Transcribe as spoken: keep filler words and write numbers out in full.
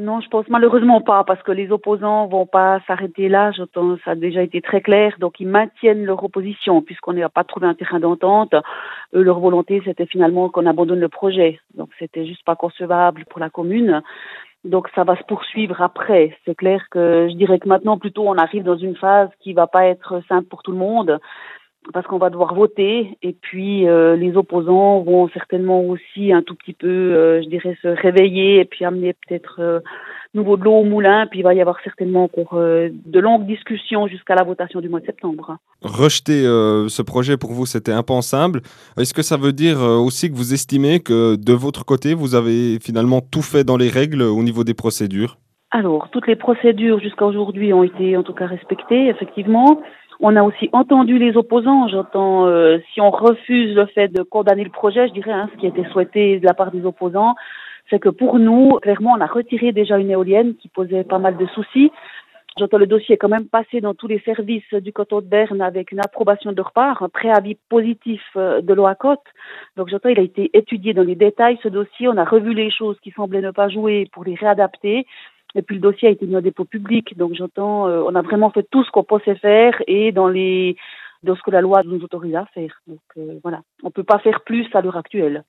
Non, je pense malheureusement pas, parce que les opposants vont pas s'arrêter là. J'entends, ça a déjà été très clair. Donc, ils maintiennent leur opposition, puisqu'on n'a pas trouvé un terrain d'entente. Eux, leur volonté, c'était finalement qu'on abandonne le projet. Donc, c'était juste pas concevable pour la commune. Donc, ça va se poursuivre après. C'est clair que je dirais que maintenant, plutôt, on arrive dans une phase qui va pas être simple pour tout le monde, parce qu'on va devoir voter, et puis euh, les opposants vont certainement aussi un tout petit peu, euh, je dirais, se réveiller et puis amener peut-être euh, nouveau de l'eau au moulin, puis il va y avoir certainement encore euh, de longues discussions jusqu'à la votation du mois de septembre. Rejeter euh, ce projet pour vous, c'était impensable. Est-ce que ça veut dire euh, aussi que vous estimez que de votre côté, vous avez finalement tout fait dans les règles au niveau des procédures? Alors, toutes les procédures jusqu'à aujourd'hui ont été en tout cas respectées, effectivement. On a aussi entendu les opposants. J'entends, euh, si on refuse le fait de condamner le projet, je dirais, hein, ce qui a été souhaité de la part des opposants, c'est que pour nous, clairement, on a retiré déjà une éolienne qui posait pas mal de soucis. J'entends le dossier est quand même passé dans tous les services du canton de Berne avec une approbation de leur part, un préavis positif euh, de l'OACOT. Donc j'entends, il a été étudié dans les détails, ce dossier. On a revu les choses qui semblaient ne pas jouer pour les réadapter. Et puis le dossier a été mis en dépôt public. Donc j'entends, euh, on a vraiment fait tout ce qu'on pensait faire et dans les dans ce que la loi nous autorise à faire. Donc euh, voilà, on peut pas faire plus à l'heure actuelle.